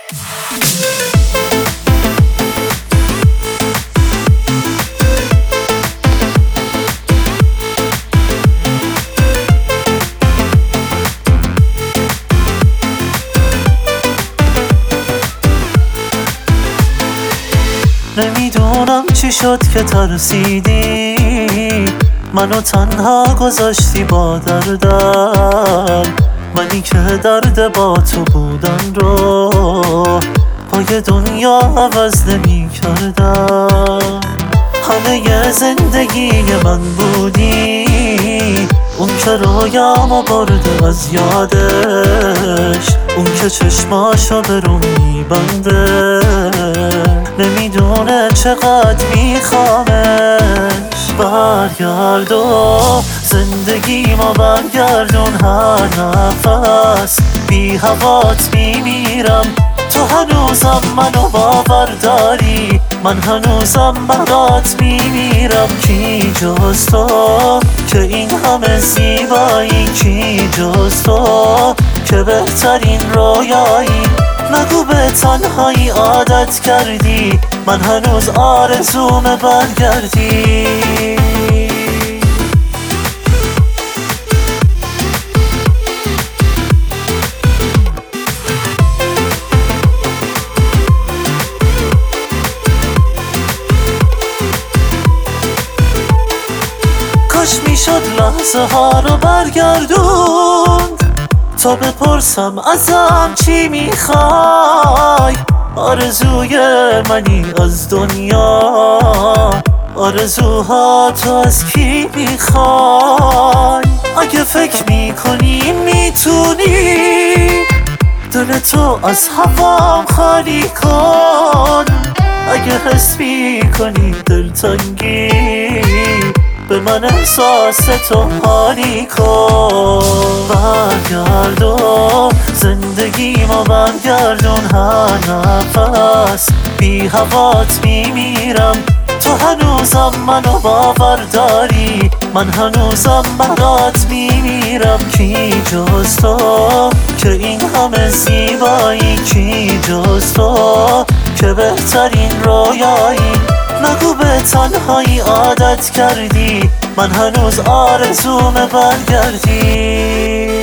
نمیدونم چی شد که ترسیدی منو تنها گذاشتی با دردم، منی که درد با تو بودن رو پای دنیا عوض نمی کردم. همه زندگی من بودی، اون که رویامو برده از یادش، اون که چشماشو به رو میبنده، نمیدونه چقدر میخوامش. برگرد و زندگی ما برگردون، هر نفس بی هوات میمیرم. تو هنوزم منو باور داری، من هنوزم برات میمیرم. کی جز تو که این همه زیبایی، کی جز تو که بهترین رویایی. نگو به تنهایی عادت کردی، من هنوز آرزومه برگردی. کاش میشد لحظه ها رو برگردوند تا بپرسم ازم چی میخوای. آرزوی منی از دنیا، آرزوها تو از کی میخوای. اگه فکر میکنی میتونی دل تو از هوام خالی کن، اگه حس میکنی دلتنگی به من احساس تو حالی کن. برگرد و زندگی ما برگردون، هر نفس بی هوات میمیرم. تو هنوزم منو باور داری، من هنوزم برات میمیرم. کی جز تو که این همه زیبایی، کی جز تو که بهترین رویایی. نگو به تنهایی عادت کردی، من هنوز آرزومه برگردی.